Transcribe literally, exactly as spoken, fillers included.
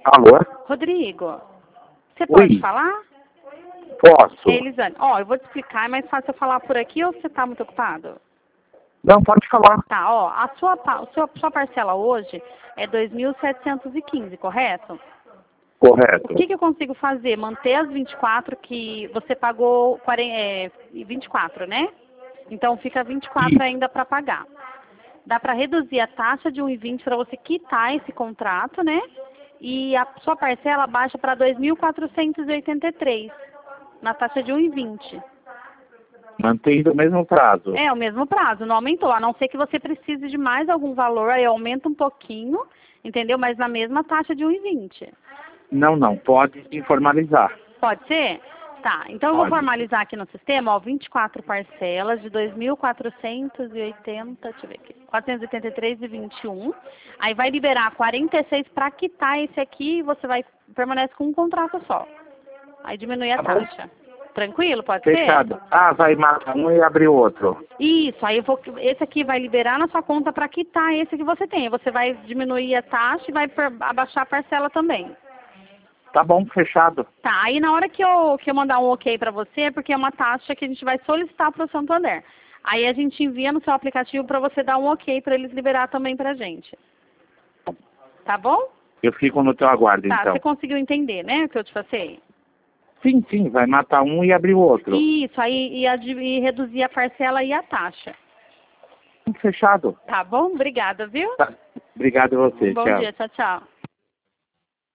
Alô? Rodrigo, você pode Oi. falar? Posso? É, Elisane. Ó, eu vou te explicar, é mais fácil eu falar por aqui ou você tá muito ocupado? Não, pode falar. Tá, ó, a sua, pa- a sua, sua parcela hoje é dois mil setecentos e quinze, correto? Correto. O que, que eu consigo fazer? Manter as vinte e quatro que você pagou quarenta, é, vinte e quatro, né? Então fica vinte e quatro Isso. ainda para pagar. Dá para reduzir a taxa de um e vinte para você quitar esse contrato, né? E a sua parcela baixa para dois mil quatrocentos e oitenta e três, na taxa de um e vinte. Mantendo o mesmo prazo. É o mesmo prazo, não aumentou. A não ser que você precise de mais algum valor, aí aumenta um pouquinho, entendeu? Mas na mesma taxa de um e vinte. Não, não. Pode informalizar. Pode ser? Tá, então eu vou Pode. formalizar aqui no sistema, ó, vinte e quatro parcelas de dois mil quatrocentos e oitenta, deixa eu ver aqui, quatrocentos e oitenta e três e vinte e um. Aí vai liberar quarenta e seis para quitar esse aqui e você vai permanece com um contrato só. Aí diminui a Tá bom. taxa. Tranquilo, pode Fechado. Ah, vai matar um e abrir outro. ser? Isso, aí eu vou, esse aqui vai liberar na sua conta para quitar esse que você tem. Você vai diminuir a taxa e vai per- abaixar a parcela também. Tá bom, fechado. Tá, aí na hora que eu, que eu mandar um ok para você, é porque é uma taxa que a gente vai solicitar para o Santander. Aí a gente envia no seu aplicativo para você dar um ok para eles liberar também para a gente. Tá bom? Eu fico no teu aguardo, Tá, então. você conseguiu entender, né, o que eu te passei? Sim, sim. Vai matar um e abrir o outro. Isso, aí e, ad- e reduzir a parcela e a taxa. Fechado. Tá bom? Obrigada, viu? Tá. Obrigado a você. Bom Tchau. dia, tchau, tchau.